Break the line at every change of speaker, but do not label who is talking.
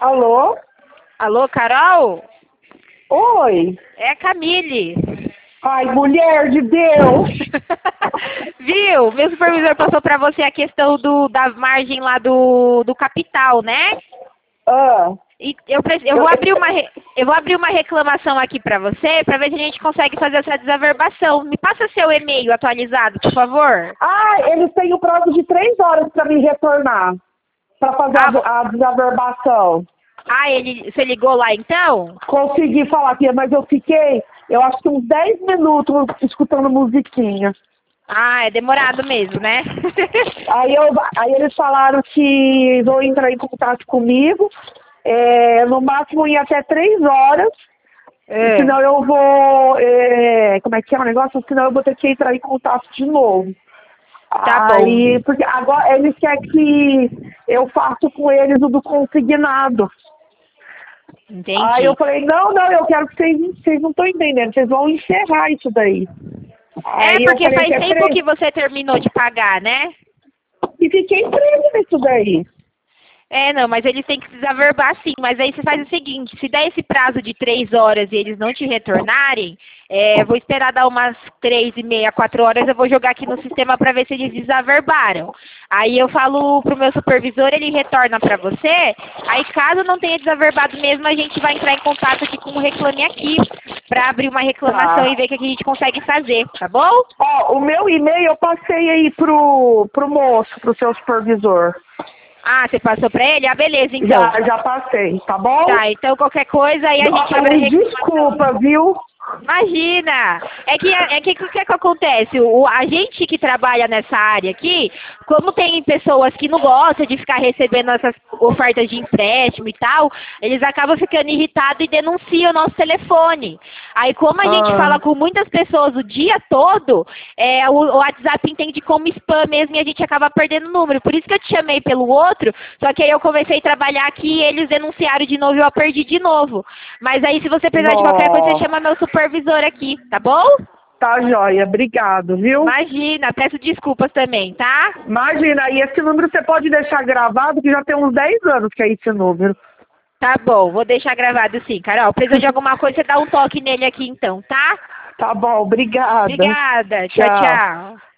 Alô?
Alô, Carol?
Oi?
É a Camille.
Ai, mulher de Deus!
Viu? Meu supervisor passou para você a questão da margem lá do capital, né?
Ah,
E eu vou abrir uma reclamação aqui para você, para ver se a gente consegue fazer essa desaverbação. Me passa seu e-mail atualizado, por favor.
eles têm o prazo de 3 horas para me retornar, para fazer
Ah,
a desaverbação.
você ligou lá então?
Consegui falar, tia, mas eu acho que uns 10 minutos escutando musiquinha.
Ah, é demorado mesmo, né?
Aí eles falaram que vão entrar em contato comigo, no máximo ir até 3 horas,
É.
senão eu vou, como é que é o negócio? Senão eu vou ter que entrar em contato de novo.
Tá bom.
Aí, porque agora eles querem que eu faça com eles o do consignado. Aí eu
Entendi.
falei, não, eu quero que vocês não estão entendendo, vocês vão encerrar isso daí.
É,
Aí eu
porque
falei
faz
que é
tempo
preso.
que você terminou de pagar, né?
E fiquei preso nisso daí.
É, não, mas eles têm que desaverbar sim. Mas aí você faz o seguinte, se der esse prazo de 3 horas e eles não te retornarem, eu vou esperar dar umas 3h30, 4 horas, eu vou jogar aqui no sistema para ver se eles desaverbaram. Aí eu falo pro meu supervisor, ele retorna para você. Aí caso não tenha desaverbado mesmo, a gente vai entrar em contato aqui com o Reclame Aqui para abrir uma reclamação e
Tá.
ver o que a gente consegue fazer, tá bom?
Ó, o meu e-mail eu passei aí pro moço, pro seu supervisor.
Ah, você passou para ele? Ah, beleza, então.
Já passei, tá bom?
Tá, então qualquer coisa aí a gente
Ó,
abre a
me
reclamação.
desculpa, viu?
Imagina! O que acontece? A gente que trabalha nessa área aqui, como tem pessoas que não gostam de ficar recebendo essas ofertas de empréstimo e tal, eles acabam ficando irritados e denunciam o nosso telefone. Aí, como a gente
Ah,
fala com muitas pessoas o dia todo, o WhatsApp entende como spam mesmo e a gente acaba perdendo o número. Por isso que eu te chamei pelo outro, só que aí eu comecei a trabalhar aqui e eles denunciaram de novo e eu perdi de novo. Mas aí, se você precisar de qualquer coisa, você
nossa.
chama meu supervisor aqui, tá bom?
Tá joia, obrigado, viu?
Imagina, peço desculpas também, tá?
Imagina, e esse número você pode deixar gravado, que já tem uns 10 anos que é esse número.
Tá bom, vou deixar gravado sim, Carol. Precisa de alguma coisa, você dá um toque nele aqui então, tá?
Tá bom, obrigada.
Obrigada. Tchau,
Tchau.
tchau.